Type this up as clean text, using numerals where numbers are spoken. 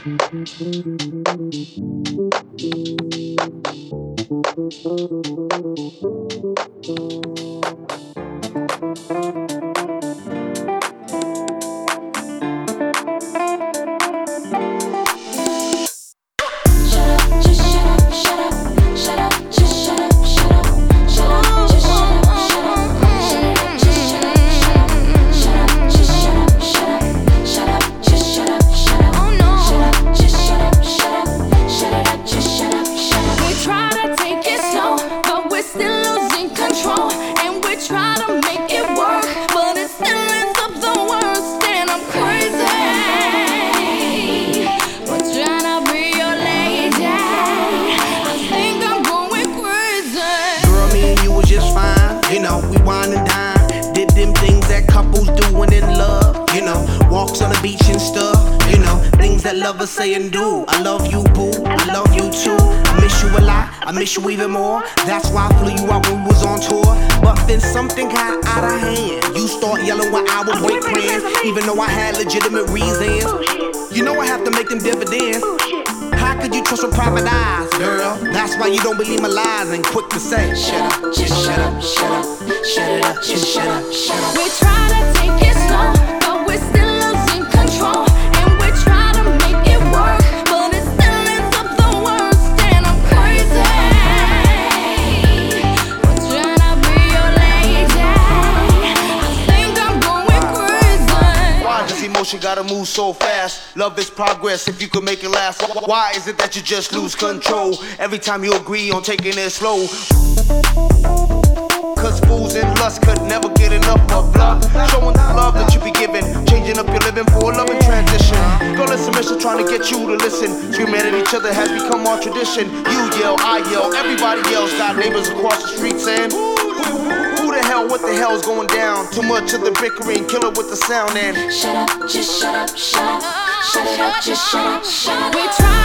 Lovers say and do. I love you, boo. I love you too. I miss you a lot. I miss you even more. That's why I flew you out when we was on tour. But then something got out of hand. You start yelling when I was break plans, even though I had legitimate reasons. You know I have to make them dividends. How could you trust with private eyes, girl? That's why you don't believe my lies and quick to say, shut up, just shut up, shut up, shut it up, just shut up, shut up. We try to take it slow, but we're still losing control. Emotion gotta move so fast. Love is progress if you could make it last. Why is it that you just lose control every time you agree on taking it slow? Cause fools in lust could never get enough of love. Showing the love that you be giving, changing up your living for a loving transition. Girl in submission trying to get you to listen. Screaming at each other has become our tradition. You yell, I yell, everybody yells. Got neighbors across the street saying, who the hell, what the hell's going down? Too much of the bickering, kill it with the sound and shut up, just shut up, shut up. Shut it up, just shut up, shut up. We try